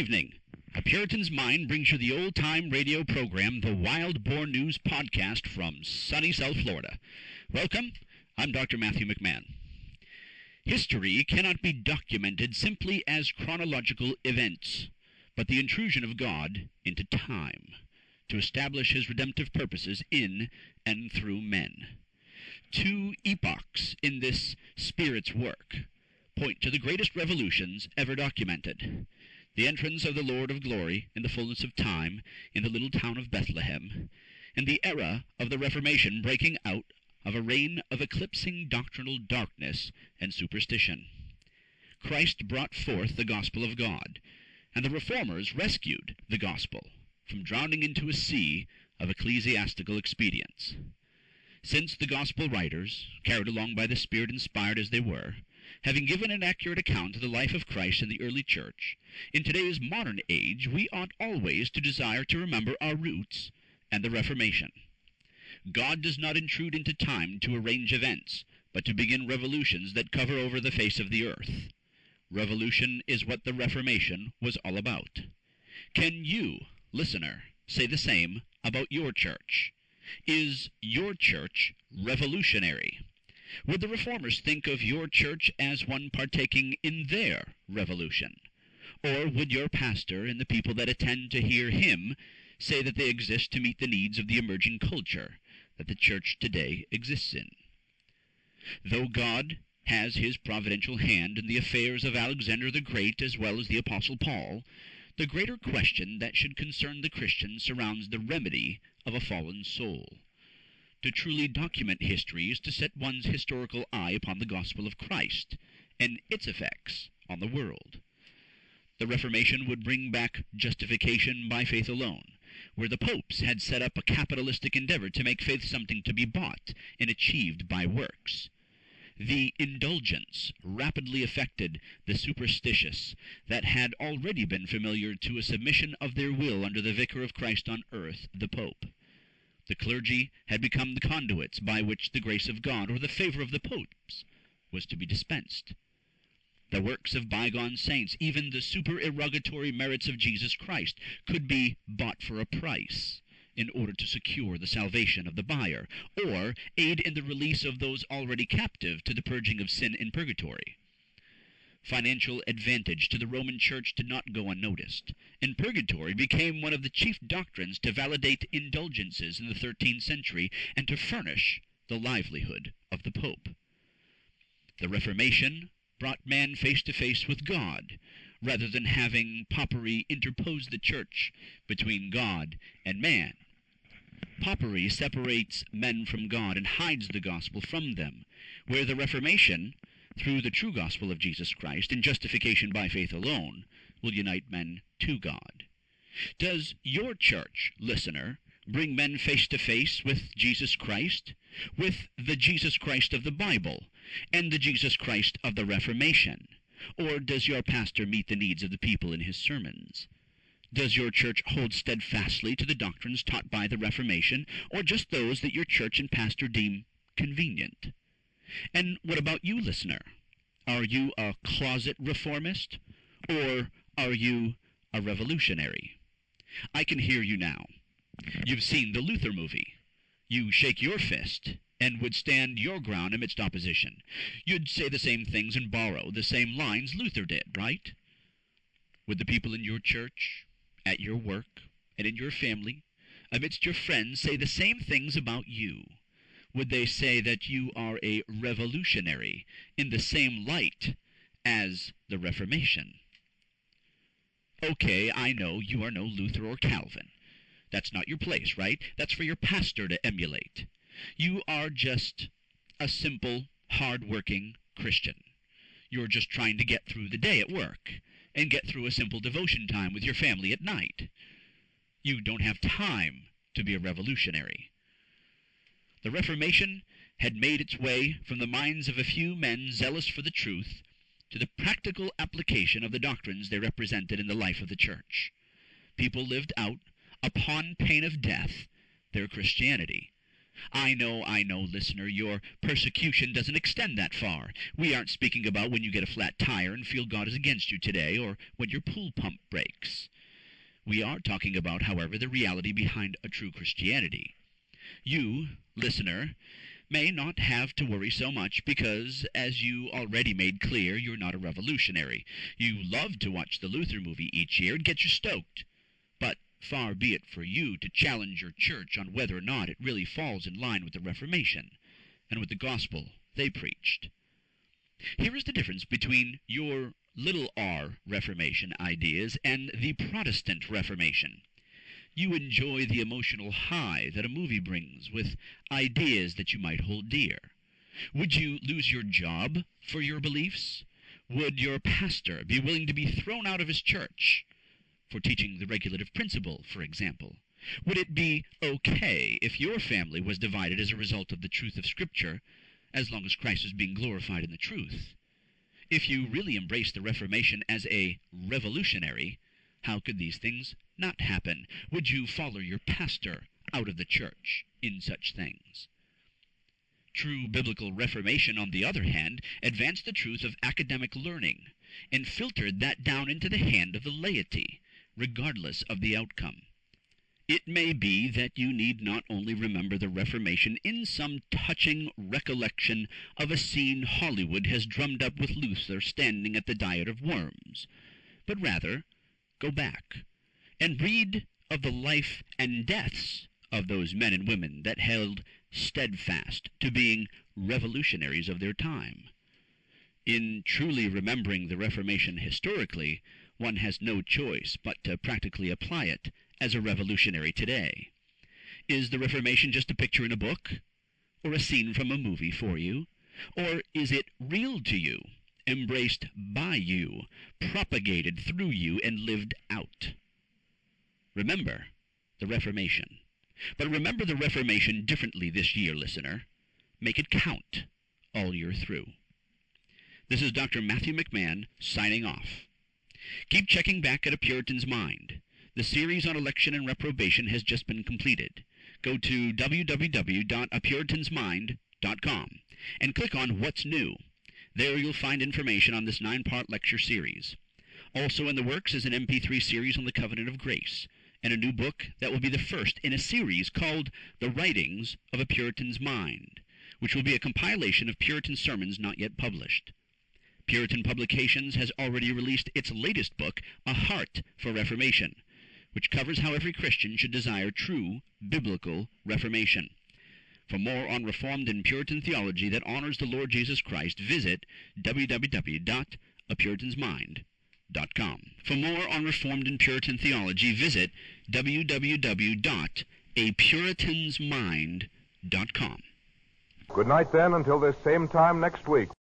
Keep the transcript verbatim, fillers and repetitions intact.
evening. A Puritan's Mind brings you the old-time radio program, the Wild Boar News Podcast from sunny South Florida. Welcome. I'm Doctor Matthew McMahon. History cannot be documented simply as chronological events, but the intrusion of God into time to establish his redemptive purposes in and through men. Two epochs in this Spirit's work point to the greatest revolutions ever documented: the entrance of the Lord of Glory in the fullness of time in the little town of Bethlehem, and the era of the Reformation breaking out of a reign of eclipsing doctrinal darkness and superstition. Christ brought forth the gospel of God, and the Reformers rescued the gospel from drowning into a sea of ecclesiastical expedients. Since the gospel writers, carried along by the Spirit inspired as they were, having given an accurate account of the life of Christ in the early church, in today's modern age we ought always to desire to remember our roots and the Reformation. God does not intrude into time to arrange events, but to begin revolutions that cover over the face of the earth. Revolution is what the Reformation was all about. Can you, listener, say the same about your church? Is your church revolutionary? Would the Reformers think of your church as one partaking in their revolution? Or would your pastor and the people that attend to hear him say that they exist to meet the needs of the emerging culture that the church today exists in? Though God has his providential hand in the affairs of Alexander the Great as well as the Apostle Paul, the greater question that should concern the Christian surrounds the remedy of a fallen soul. To truly document history is to set one's historical eye upon the gospel of Christ and its effects on the world. The Reformation would bring back justification by faith alone, where the popes had set up a capitalistic endeavor to make faith something to be bought and achieved by works. The indulgence rapidly affected the superstitious that had already been familiar to a submission of their will under the vicar of Christ on earth, the Pope. The clergy had become the conduits by which the grace of God or the favor of the popes was to be dispensed. The works of bygone saints, even the supererogatory merits of Jesus Christ, could be bought for a price in order to secure the salvation of the buyer, or aid in the release of those already captive to the purging of sin in purgatory. Financial advantage to the Roman Church did not go unnoticed, and purgatory became one of the chief doctrines to validate indulgences in the thirteenth century and to furnish the livelihood of the Pope. The Reformation brought man face to face with God, rather than having popery interpose the church between God and man. Popery separates men from God and hides the gospel from them, where the Reformation, through the true gospel of Jesus Christ and justification by faith alone, will unite men to God. Does your church, listener, bring men face to face with Jesus Christ, with the Jesus Christ of the Bible, and the Jesus Christ of the Reformation? Or does your pastor meet the needs of the people in his sermons? Does your church hold steadfastly to the doctrines taught by the Reformation, or just those that your church and pastor deem convenient? And what about you, listener? Are you a closet reformist, or are you a revolutionary? I can hear you now. You've seen the Luther movie. You shake your fist and would stand your ground amidst opposition. You'd say the same things and borrow the same lines Luther did, right? Would the people in your church, at your work, and in your family, amidst your friends, say the same things about you? Would they say that you are a revolutionary in the same light as the Reformation? Okay, I know you are no Luther or Calvin. That's not your place, right? That's for your pastor to emulate. You are just a simple, hard-working Christian. You're just trying to get through the day at work and get through a simple devotion time with your family at night. You don't have time to be a revolutionary. The Reformation had made its way from the minds of a few men zealous for the truth to the practical application of the doctrines they represented in the life of the church. People lived out, upon pain of death, their Christianity. I know, I know, listener, your persecution doesn't extend that far. We aren't speaking about when you get a flat tire and feel God is against you today, or when your pool pump breaks. We are talking about, however, the reality behind a true Christianity. You, listener, may not have to worry so much because, as you already made clear, you're not a revolutionary. You love to watch the Luther movie each year and get you stoked. But far be it for you to challenge your church on whether or not it really falls in line with the Reformation and with the gospel they preached. Here is the difference between your little r Reformation ideas and the Protestant Reformation. You enjoy the emotional high that a movie brings with ideas that you might hold dear. Would you lose your job for your beliefs? Would your pastor be willing to be thrown out of his church for teaching the regulative principle, for example? Would it be okay if your family was divided as a result of the truth of Scripture, as long as Christ was being glorified in the truth? If you really embrace the Reformation as a revolutionary, how could these things not happen? Would you follow your pastor out of the church in such things? True biblical Reformation, on the other hand, advanced the truth of academic learning and filtered that down into the hand of the laity, regardless of the outcome. It may be that you need not only remember the Reformation in some touching recollection of a scene Hollywood has drummed up with Luther standing at the Diet of Worms, but rather go back and read of the life and deaths of those men and women that held steadfast to being revolutionaries of their time. In truly remembering the Reformation historically, one has no choice but to practically apply it as a revolutionary today. Is the Reformation just a picture in a book, or a scene from a movie for you? Or is it real to you, embraced by you, propagated through you, and lived out? Remember the Reformation. But remember the Reformation differently this year, listener. Make it count all year through. This is Doctor Matthew McMahon signing off. Keep checking back at A Puritan's Mind. The series on election and reprobation has just been completed. Go to w w w dot a puritan's mind dot com and click on What's New. There you'll find information on this nine-part lecture series. Also in the works is an M P three series on the Covenant of Grace, and a new book that will be the first in a series called The Writings of a Puritan's Mind, which will be a compilation of Puritan sermons not yet published. Puritan Publications has already released its latest book, A Heart for Reformation, which covers how every Christian should desire true biblical reformation. For more on Reformed and Puritan theology that honors the Lord Jesus Christ, visit w w w dot a puritan's mind dot com. For more on Reformed and Puritan theology, visit w w w dot a puritan's mind dot com. Good night, then, until this same time next week.